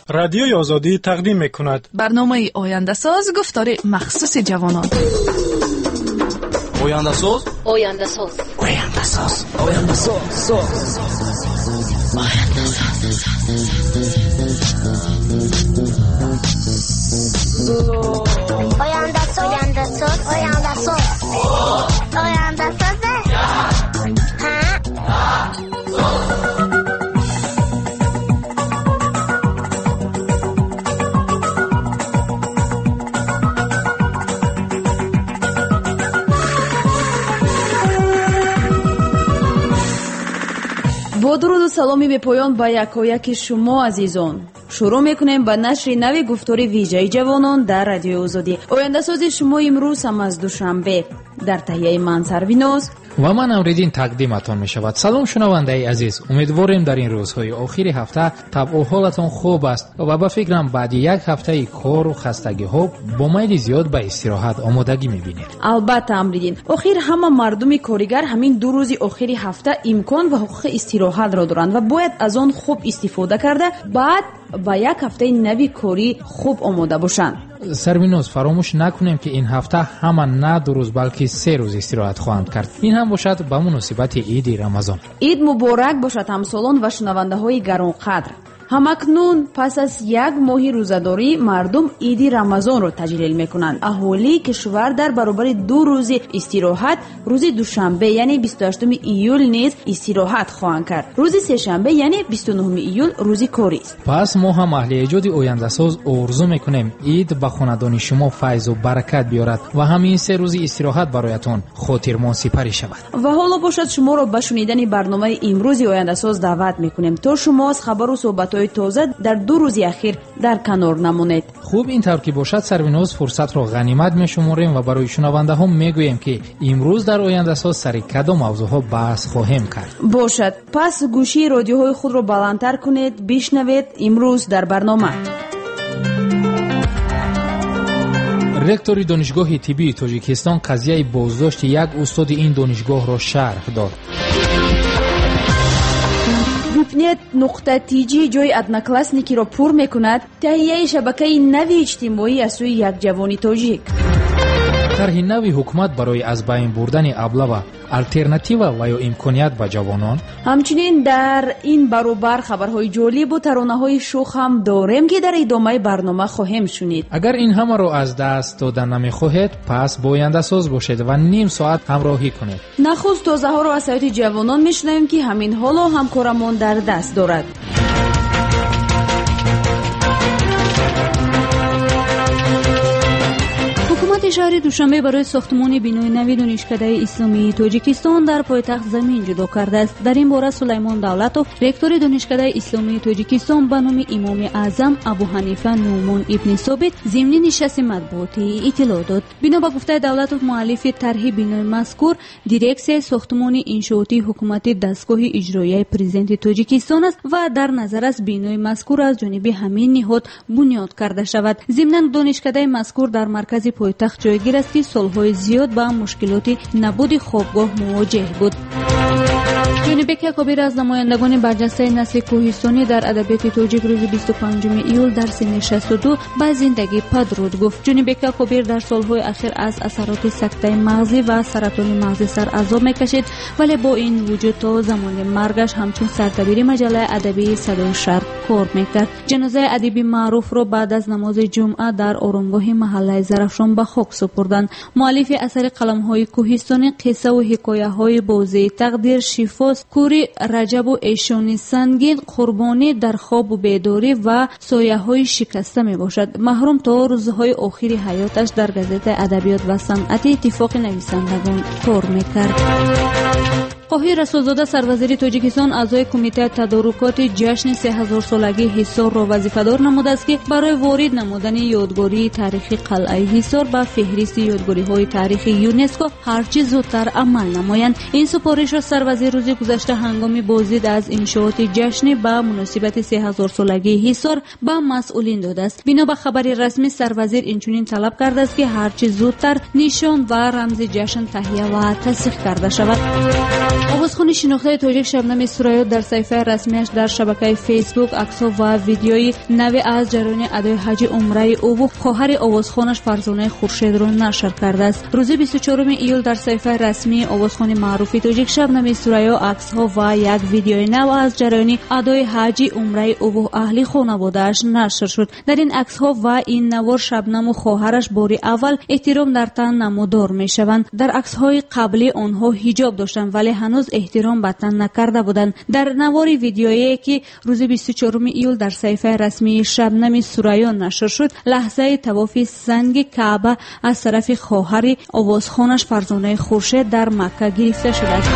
رادیوی آزادی تقدیم می‌کند. برنامه آینده ساز گفتار مخصوص جوانان. آینده ساز، آینده ساز، آینده ساز، آینده ساز، آینده ساز، آینده ساز، آینده ساز، آینده ساز. با درود و سلامی به پایان با یکایک شما عزیزان، شروع میکنیم با نشر نوی گفتار ویژه جوانان در رادیو آزادی. آینده ساز شما امروز هم از دوشنبه در تهیه من سرویناز و من امریدین تقدیمتان می شود. سلام شنونده عزیز، امیدواریم در این روزهای آخری هفته طبع و حالتان خوب است و به فکرم بعد یک هفته کار و خستگی ها با میل زیاد به استراحت آمادگی می بینید. البته امریدین، آخر همه مردم کارگر همین دو روز آخری هفته امکان و حقوق استراحت را دارند و باید از آن خوب استفاده کرده بعد با یک هفته نوی کاری خوب آماده باشند. سروینوز فراموش نکنیم که این هفته همه نه 2 روز بلکه 3 روز استراحت خواهند کرد. این هم باشد به مناسبت عید رمضان. عید مبارک باشد همسالان و شنونده های گرانقدر. همکنون پس از 1 ماه روزداری مردم عید رمضان را تجلیل میکنند. اهالی کشور در برابر 2 روز استراحت روز دوشنبه یعنی 28 ایول نیز استراحت خواهند کرد. روز سه شنبه یعنی 29 ایول روز کاری است. پس ما هم اهل ایجاد آینده ساز آرزو میکنیم عید به خاندان شما فیض و برکت بیارد و همین 3 روز استراحت برایتان خاطرمان سپری شود. و حالا باشد شما را به شنیدن برنامه امروز آینده ساز دعوت میکنیم تا شما از خبر و صحبت تازه در 2 روز اخیر در کنار نمانید. خوب این طور که باشد سرویناز فرصت را غنیمت میشماریم و برای شنونده ها میگوییم که امروز در آینده ساز سر کدام موضوع ها بحث خواهیم کرد. باشد پس گوشی رادیوهای خود را بلندتر کنید، بشنوید امروز در برنامه. رکتور دانشگاه طبی تاجیکستان قضیه بازداشت یک استاد این دانشگاه را شرح داد. ویپنت نقطه تیجی جای ادناکلاسنیکی را پر میکند. تهیه شبکه نوی اجتماعی از سوی یک جوانی تاجیک. طرح نوی حکومت برای از بین بردن ابله و الترناتیو و یا امکانیت به جوانان. همچنین در این برابر خبرهای جالب و ترانه‌های شوخ هم داریم که در ادامه برنامه خواهیم شنید. اگر این همه را از دست دادن نمیخواهید پس با آینده ساز باشید و نیم ساعت همراهی کنید. نخست تازه ها را از سایت جوانان میشنویم که همین حالا همکارمان در دست دارد. شهر دوشنبه برای ساختمان بینای نوی دانشکده اسلامی تاجیکستان در پایتخت زمین جدا کرده است. در این باره سلیمان دولتوف رکتور دانشکده اسلامی تاجیکستان به نام امام اعظم ابو حنیفه نومان ابن ثابت ضمن نشست مطبوعاتی اطلاع داد. بنا به گفته دولتوف مؤلف طرح بینای مذکور دیرکسیون ساختمان انشاءاتی حکومتی دستگاه اجرایی پرزیدنت تاجیکستان است و در نظر است بینای مذکور از جانب همین نهاد بنیاد کرده شود. ضمن دانشکده مذکور در مرکز پایتخت جایگیر است که سالهای زیاد با مشکلات نبود خوابگاه مواجه بود. جانب کبیر از نمایندگان برجسته نسل کوهستانی در ادبیات تاجیک روز 25 ایول در سن 62 به زندگی پدرود گفت. جانب کبیر در سالهای اخیر از اثرات سکته مغزی و سرطان مغزی سر عذاب میکشید ولی با این وجود تا زمان مرگش همچون سردبیر مجله ادبی صدای شرق کار میکرد. جنازه ادیب معروف را بعد از نماز جمعه در آرامگاه محله زرافشان به خاک سپردند. مؤلف اثر قلم‌های کوهستانی قصه و حکایه‌های بازی تقدیر شفاست کوری رجب و ایشانی سنگین قربانی در خواب و بیداری و سایه‌های شکسته می باشد. محروم تا روزهای آخری حیاتش در گازت ادبیات و صنعت اتفاق نویسندگان کار میکرد. قاهی رسولزاده سروزیر تاجیکستان اعضای کمیته تدارکات جشن 3000 سالگی حصار را وظیفه‌دار نموده است که برای وارد نمودن یادگاری تاریخی قلعه حصار به فهرست یادگاری‌های تاریخی یونسکو هرچه زودتر عمل نمایند. این سپارش را سروزیر روز گذشته هنگام بازدید از انشاءات جشن به مناسبت 3000 سالگی حصار به مسئولین داده است. بنا به خبر رسمی سروزیر اینچنین طلب کرده است که هرچه زودتر نشان و رمز جشن تهیه و تصدیق کرده شود. آوازخوان شناخته تاجیک شبنم سورایو در صفحه رسمیش در شبکه فیسبوک عکس‌ها و ویدیوی نوی از جریان ادای حج عمره او و خواهر آوازخوانش فرزانه خورشید را نشر کرده است. روز 24 ایول در صفحه رسمی آوازخوان معروف تاجیک شبنم سورایو عکس‌ها و یک ویدیوی نو از جریان ادای حج عمره او و اهل خانواده‌اش نشر شد. در این عکس‌ها و این نوار شبنم و خواهرش باری اول احترام در تن نمودار می‌شوند. در عکس‌های قبلی آنها حجاب داشتند ولی هنوز احترام به تن نکرده بودند. در نوار ویدیویی که روز 24 ایول در صفحه رسمی شبنم سورایو نشر شد، لحظه طواف سنگ کعبه از طرف خواهر آوازخوانش فرزانه خورشید در مکه گرفته شده است.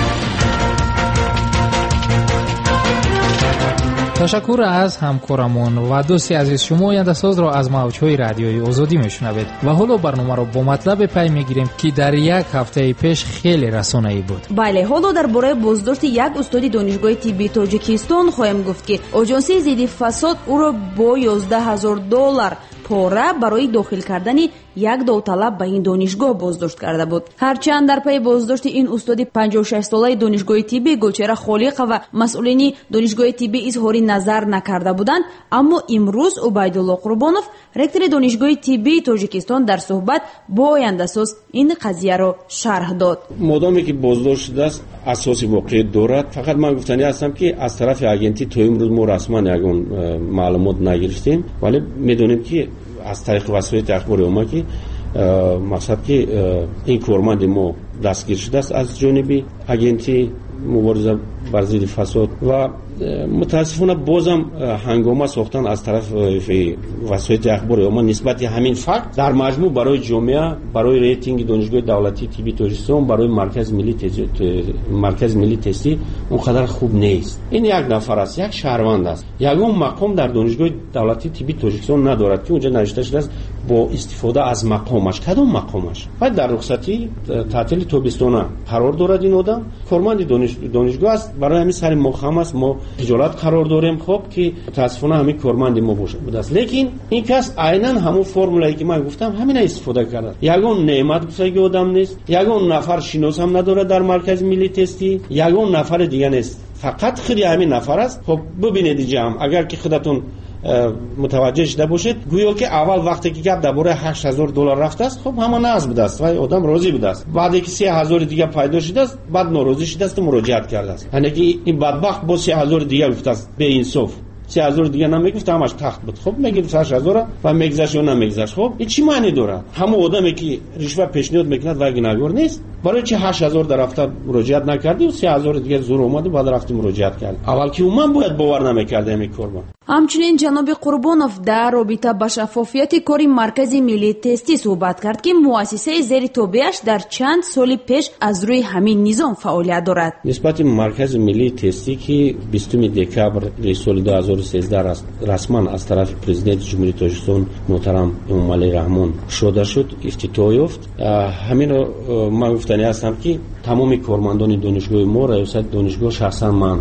تشکر از همکارمون و دوستی عزیز. شما آینده ساز را از موجهای رادیوی آزادی میشنوید و حالا برنامه را با مطلب پی میگیریم که در یک هفته پیش خیلی رسانه‌ای بود. بله، حالا درباره بازداشت یک استاد دانشگاه طبی تاجیکستان خواهیم گفت که آژانسی ضد فساد او را با $11,000 پاره برای داخل کردن یک داوطلب به این دانشگاه بازداشت کرده بود. هرچند در پی بازداشت این استاد 56 ساله دانشگاه طبی گلچهره خالق و مسئولین دانشگاه طبی اظهار نظر نکرده بودند، اما امروز عبیدالله قربانов رکتور دانشگاه طبی تاجیکستان در صحبت با آینده ساز این قضیه را شرح داد. مادامی که بازداشت شده است اساسی واقعی دارد، فقط من گفتنی هستم که از طرف اجنسی تا امروز ما رسما یگان معلومات نگرفتیم، ولی میدونیم که از طریق وسایل اخباری ما که مقصد که این کارمند ما دستگیر شده است از جانب اجنسی مبارزه بر ضد فساد و متاسفانه بازم هنگامه ساختن از طرف وسایل اخباری ما نسبت همین فکت در مجموع برای جامعه، برای ریتینگ دانشگاه دولتی طبی تاجیکستان، برای مرکز ملی تستی اونقدر خوب نیست. این یک نفر است، یک شهروند است، یگان مقام در دانشگاه دولتی طبی تاجیکستان ندارد که اونجا نوشته شده است با استفاده از مقامش. کدام مقامش؟ بعد در رخصتی تعطیل تابستانه قرار دارد این آدم، کارمند دانشگاه است، برای همین سر مقام است ما خجالت قرار داریم. خب که متاسفانه همین کارمند ما بوده است، لیکن این کس عیناً همون فرمولایی که من گفتم همین استفاده کرده. یگان نعمت گساگی آدم نیست، یگان نفر شناس هم نداره در مرکز ملی تستی، یگان نفر دیگه نیست، فقط خیلی همین نفر است. خب ببینید جمع، اگر که خودتون متوجه شده باشید، گویا که اول وقتی که گپ درباره $8,000 رفته است، خب همه ناز بوده است و آدم راضی بوده است. بعدی که 3,000 دیگه پیدا شده است، بعد ناراضی شده است و مراجعت کرده است. یعنی که این بدبخت با 3,000 دیگه گفته است به انصاف 3,000 دیگه نمیگفت، همش تخت بود. خب میگه 8,000 و میگذشت یا نمیگذشت. خب این چی معنی داره؟ همون آدمی که رشوه پیشنهاد میکند و گناهکار نیست، برای چه 8,000 در رفته مراجعت نکردی و 3,000 دیگه زور اومد و بعد رفتی مراجعت کرد؟ اول که من باید باور نمیکردم این کارو. همچنین جناب قربانов در رابطه با شفافیت کاری مرکز ملی تستی صحبت کرد که مؤسسه زیر تابعش در چند سال پیش از روی همین نظام فعالیت دارد. نسبت مرکز ملی تستی که 20 دکبر سال 2013 رسما از طرف پرزیدنت جمهوری تاجیکستان محترم امامعلی رحمان شده شد، افتتاح یافت. همین رو من گفتنی هستم که تمام کارمندان دانشگاه ما، ریاست دانشگاه، شخصا من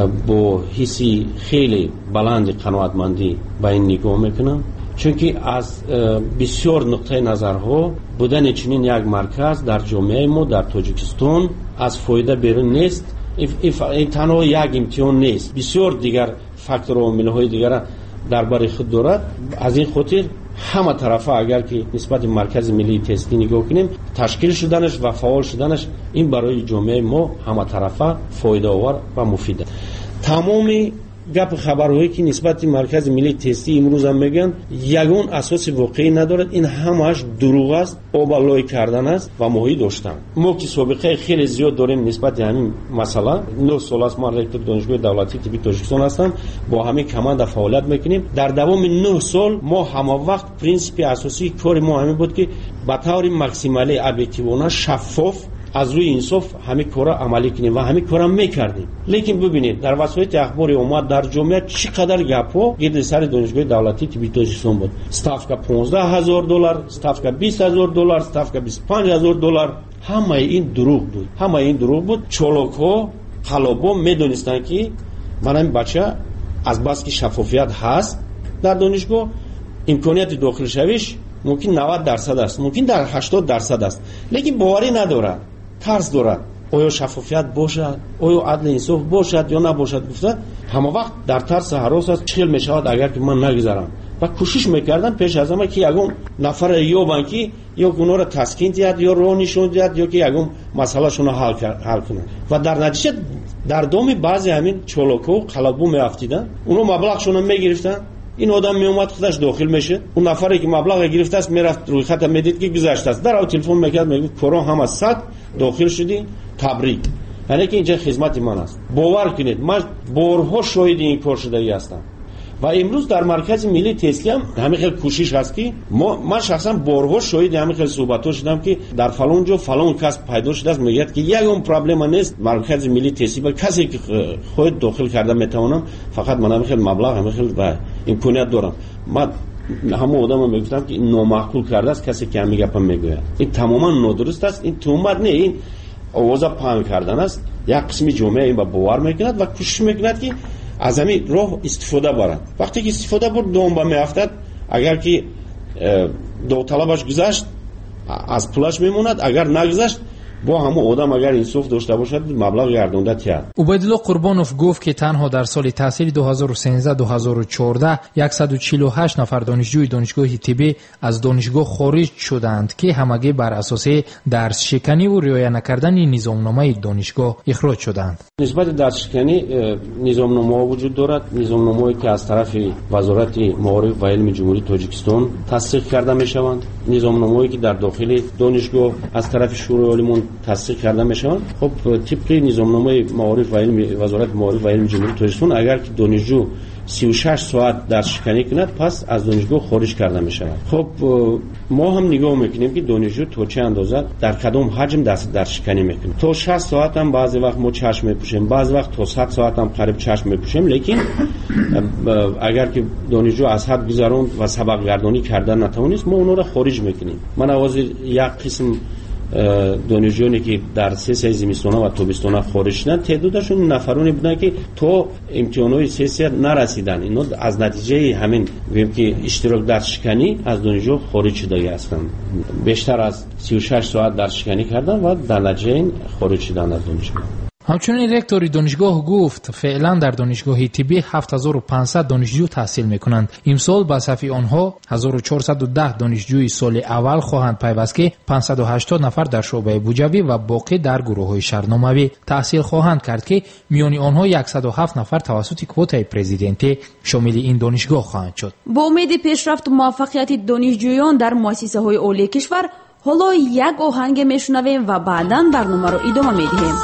با حسی خیلی بلند قناعتمندی به این نگاه میکنم، چون که از بسیار نقطه نظرها بودن چنین یک مرکز در جامعه ما در تاجیکستان از فایده بیرون نیست. این تنها یک امتحان نیست، بسیار دیگر فاکتور و عامل‌های دیگر درباره خود دارد. از این خاطر همه طرفه اگر که نسبت مرکز ملی تستی نگاه کنیم، تشکیل شدنش و فعال شدنش این برای جامعه ما همه طرفه فایده آور و مفیده. تمام گپ خبرهایی که نسبت مرکز ملی تستی امروز هم میگن یگان اساس واقعی ندارد، این همش دروغ است، آبالای کردن است و ماهی داشتن. ما که سابقه خیلی زیاد داریم نسبت همین مسئله. 9 سال است من رکتور دانشگاه دولتی طبی تاجیکستان هستم، با همین کماند فعالیت میکنیم. در دوام 9 سال ما همه وقت پرینسیپ اساسی کار ما همین بود که به طور ماکسیمالی ابجکتیوانه شفاف از روی انصاف همه کارا عملی کنیم و همه کارا میکردیم. لیکن ببینید در وسایل اخباری اومد در جامعه چقدر گپا گرد سر دانشگاه دولتی طبی تاجیکستان بود. استافکا $15,000، استافکا $20,000، استافکا $25,000. همه این دروغ بود. چالاک‌ها خلابا میدونستن که من این بچه از بس که شفافیت هست در دانشگاه، امکانیت داخل شویش ممکن 90% است، ممکن در 80% است، لیکن باوری نداره، ترس داره. آیا شفافیت باشد، آیا عدل انصاف باشد یا نباشد گفته همه وقت در ترس هراس است. چیل میشود اگر که من نگذارم و کوشش میکردن پیش از همه که یگون نفر یابن که یا گناه را تسکین دهد یا راه نشون دهد یا که یگون مسئله شون حل کنند و در نتیجه در دام بعضی همین چالاکو قلبو میافتیدن، اونو مبلغشون میگرفتن. این آدم میومد خودش داخل میشه، اون نفری که مبلغ گرفته است میرفت روی خط میدید که گذشته است، در تلفن میکرد میگه کورا هم از 100 داخل شدی تبریک، یعنی که اینجا خدمت من است. باور کنید من بارها شاهد این کار شده هستم و امروز در مرکز ملی تحصیلی هم همین خیلی کوشش هست که من شخصا بارها شاهد همین خیلی صحبت‌ها شدم که در فلان جا فلان کس پیدا شده است، میگه که یک اون پرابلم نیست مرکز ملی تحصیلی کسی که خود داخل کرده میتونم، فقط من همین خیلی مبلغ همین خیلی و امکانیت دارم. من همه آدم میگفتم که این نامعقول کرده است کسی که همین گپم میگوید. این تماما نادرست است، این تهمت نه، این آواز پهن کردن است. یک قسم جامعه این با باور میکند و کوشش میکند که از همین راه استفاده برد. وقتی که استفاده برد دوم میافتد، اگر که داوطلبش گذشت از پولش میموند، اگر نگذشت با همه آدم اگر انصاف داشته باشد مبلغ گردونده تیاد. عبیدالله قربانوف گفت که تنها در سال تحصیلی 2013-2014 148 نفر دانشجوی دانشگاه طبی از دانشگاه خارج شدند که همگی بر اساس درس شکنی و رعایت نکردن نظامنامه دانشگاه اخراج شدند. نسبت درس شکنی نظامنامه وجود دارد، نظامنامه‌ای که از طرف وزارت معارف و علم جمهوری تاجیکستان تصدیق کرده میشوند، نظامنامه‌ای که در داخل دانشگاه از طرف شورای عالیان تصدیق کرده میشوند. خب طبق نظامنامه معارف و علم وزارت معارف و علم جمهوری تاجیکستان اگر که دانشجو 36 ساعت درس شکنی کند پس از دانشگاه خارج کرده می شود. خب ما هم نگاه میکنیم که دانشجو تا چه اندازه در کدام حجم درس شکنی میکنه. تا 60 ساعت هم بعضی وقت ما چشم میپوشیم، بعضی وقت تا 100 ساعت هم قریب چشم میپوشیم، لیکن اگر که دانشجو از حد گذراند و سبق گردانی کردن نتوانست ما اونها را خارج میکنیم. من آواز یک قسم دانشجویانی که در 3 سال زمستانه و تابستانه خارج شدن تعدادشون نفرانی بودن که تا امتحانات سه نرسیدن. اینا از نتیجه همین میگیم که اشتراک در شکنی از دانشجو خارج شده هستند. بیشتر از 36 ساعت در شکنی کردن و در نتیجه خارج شدن از دانشگاه. همچنین رکتور دانشگاه گفت فعلا در دانشگاه طبی 7500 دانشجو تحصیل میکنند. امسال به صف آنها 1410 دانشجوی سال اول خواهند پیوست که 580 نفر در شعبه بوجوی و باقی در گروه‌های شهرناموی تحصیل خواهند کرد که میان آنها 107 نفر توسط کوتای پرزیدنتی شامل این دانشگاه خواهند شد. با امید پیشرفت و موفقیت دانشجویان در مؤسسه‌های عالی کشور حالا یک آهنگ میشنویم و بعداً برنامه رو ادامه میدیم.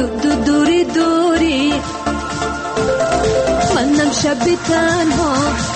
شب تنها